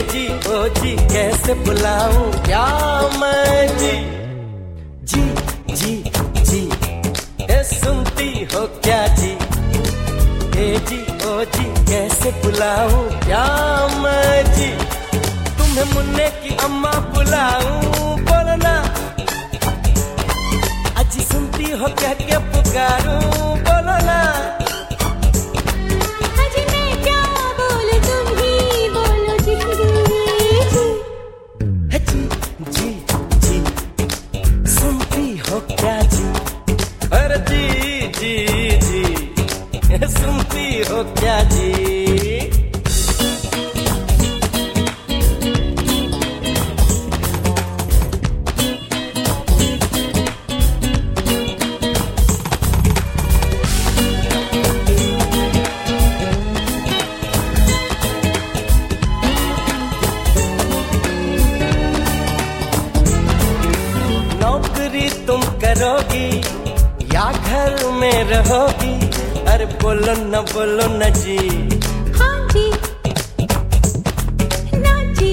जी ओ जी कैसे बुलाऊं क्या मैं जी जी जी जी ए सुनती हो क्या जी ए जी ओ जी कैसे बुलाऊं क्या मैं जी तुम्हें मुन्ने की अम्मा बुलाऊं बोलना अजी सुनती हो क्या क्या पुकारूं बोलो ना सुनती हो क्या जी नौकरी तुम करोगी या घर में रहोगी अरे बोलो न जी हाँ जी ना जी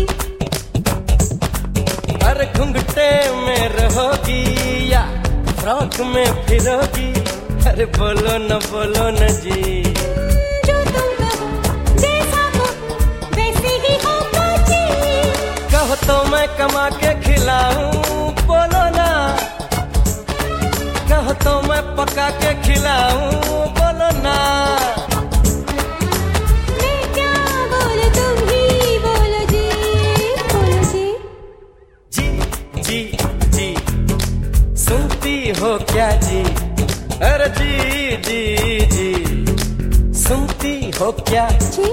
अरे घुंघटे में रहोगी या फ्रॉक में फिरोगी अरे बोलो न जी जो तुम कहो जैसा कहो वैसे ही होगा जी कहो तो मैं कमा के खिलाऊं बोलो ना कहो तो मैं पका के खिलाऊं बोलो ना मैं क्या बोले तुम ही बोलो जी जी जी जी सुनती हो क्या जी अरे जी जी जी सुनती हो क्या जी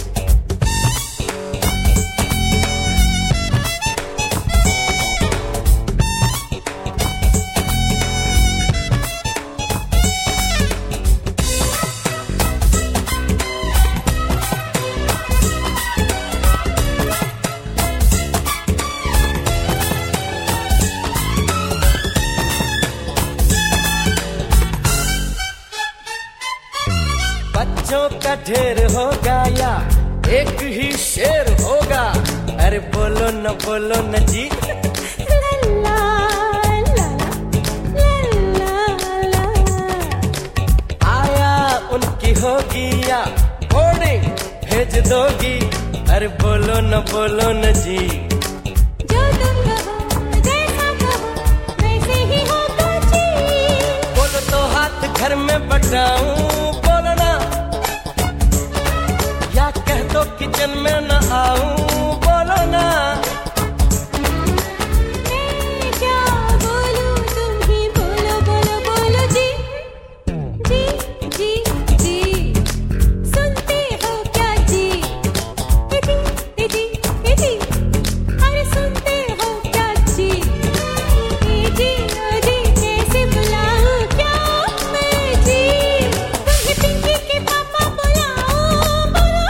बच्चों का ढेर होगा या एक ही शेर होगा अरे बोलो न जी ला ला ला ला ला आया उनकी होगी या होर्डिंग भेज दोगी अरे बोलो न जी जो तुम कहो जैसा कहो वैसे ही होगा जी बोलो तो हाथ घर में बटाऊं बोलो ना या कह दो किचन में न आऊं बोलो ना मैं क्या बोलूं तुम ही बोलो जी जी जी जी सुनते हो क्या जी जी जी जी अरे सुनते हो क्या जी जी कैसे बुलाऊं क्या मैं जी तुम्हें पिंकी के पापा बुलाऊं बोलो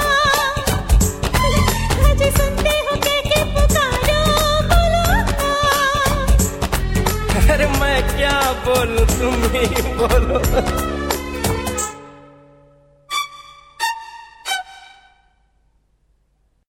ना जी सुनते हो के पुकारो बोलो ना अरे मैं क्या बोलूं तुम ही बोलो